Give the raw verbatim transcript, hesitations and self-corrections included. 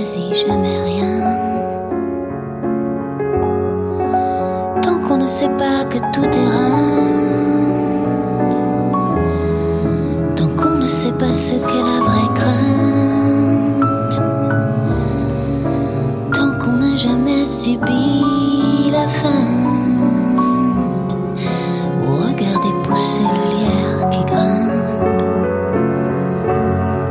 saisit jamais rien. Tant qu'on ne sait pas que tout est rente, tant qu'on ne sait pas ce qu'est la vraie crainte, tant qu'on n'a jamais subi